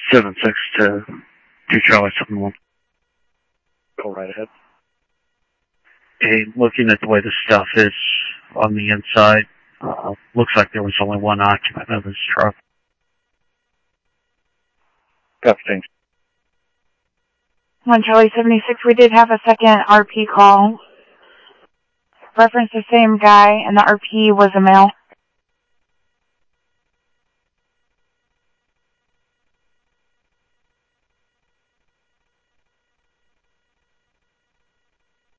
7-6 to 2 Charlie 7-1. Go right ahead. Hey, looking at the way the stuff is on the inside, looks like there was only one occupant of this truck. Copy, thanks. 1 Charlie 76, we did have a second RP call. Reference the same guy, and the RP was a male.